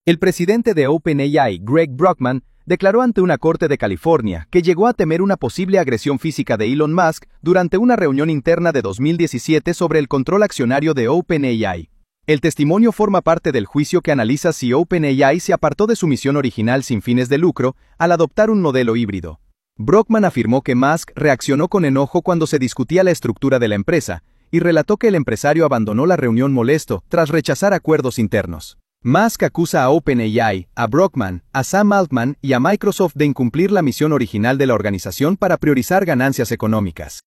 El presidente de OpenAI, Greg Brockman, declaró ante una corte de California que llegó a temer una posible agresión física de Elon Musk durante una reunión interna de 2017 sobre el control accionario de OpenAI. El testimonio forma parte del juicio que analiza si OpenAI se apartó de su misión original sin fines de lucro al adoptar un modelo híbrido. Brockman afirmó que Musk reaccionó con enojo cuando se discutía la estructura de la empresa, y relató que el empresario abandonó la reunión molesto tras rechazar acuerdos internos. Musk acusa a OpenAI, a Brockman, a Sam Altman y a Microsoft de incumplir la misión original de la organización para priorizar ganancias económicas.